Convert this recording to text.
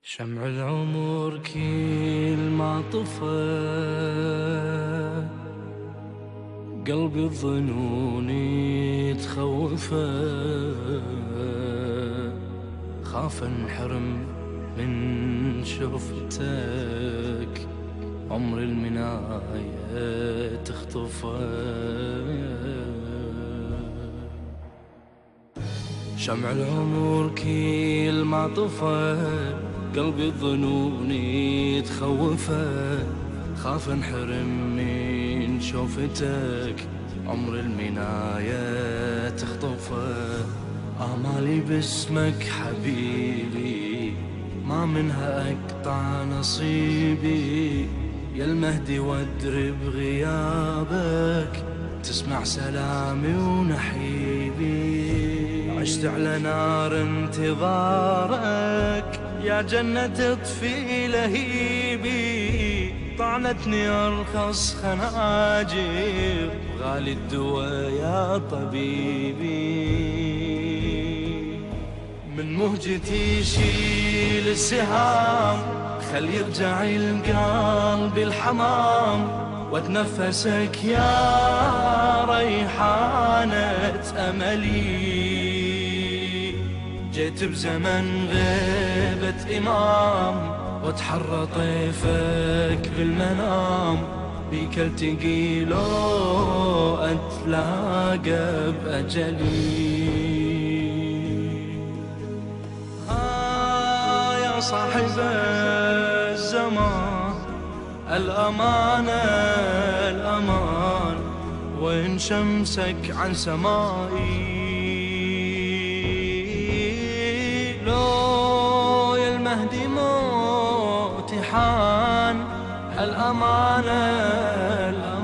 شمع العمر كل ما طفى، قلبي الظنون يتخوفه، خاف انحرم من شوفتك، عمر المناية تخطفه. شمع العمر كل ما طفى، قلبي الظنون يتخوفه، خاف انحرم من شوفتك، عمر المناية تخطفه. آمالي باسمك حبيبي، ما منها أقطع نصيبي، يا المهدي وادري بغيابك، تسمع سلامي ونحيبي. عشت على نار انتظارك، يا جنة تطفي لهيبي، طعنتني أرخص خناجر، غالي الدوا يا طبيبي. من مهجتي شيل السهام، خل يرجع القلب الحمام، واتنفسك يا ريحانة أملي. جيت بزمن غيبة إمام، واتحرى طيفك بالمنام، بيك التقي لو أتلاقى بأجلي. يا صاحب الزمان، الأمان الأمان، وين شمسك عن سمائي؟ لو يا المهدي موت حان، الأمان الأمان.